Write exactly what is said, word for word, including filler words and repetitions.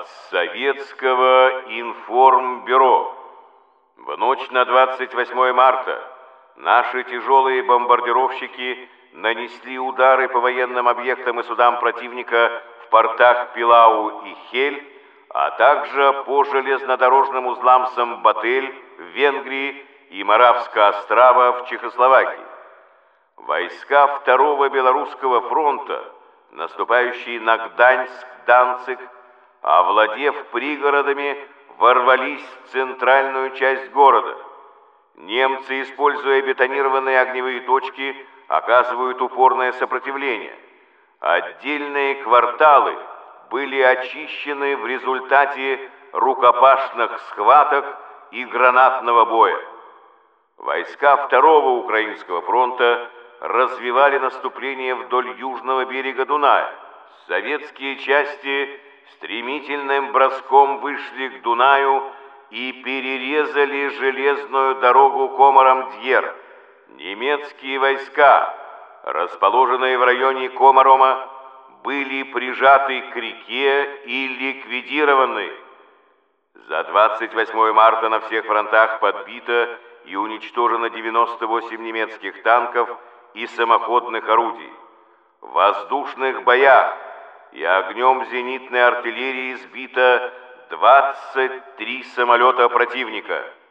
От Советского информбюро. В ночь на двадцать восьмое марта наши тяжелые бомбардировщики нанесли удары по военным объектам и судам противника в портах Пилау и Хель, а также по железнодорожным узлам Самбатель в Венгрии и Моравска-Острава в Чехословакии. Войска Второго Белорусского фронта, наступающие на Гданьск, Данциг, овладев пригородами, ворвались в центральную часть города. Немцы, используя бетонированные огневые точки, оказывают упорное сопротивление. Отдельные кварталы были очищены в результате рукопашных схваток и гранатного боя. Войска Второго Украинского фронта развивали наступление вдоль южного берега Дуная. Советские части стремительным броском вышли к Дунаю и перерезали железную дорогу Комаром-Дьер. Немецкие войска, расположенные в районе Комарома, были прижаты к реке и ликвидированы. За двадцать восьмое марта на всех фронтах подбито и уничтожено девяносто восемь немецких танков и самоходных орудий. В воздушных боях и огнем зенитной артиллерии сбито двадцать три самолета противника.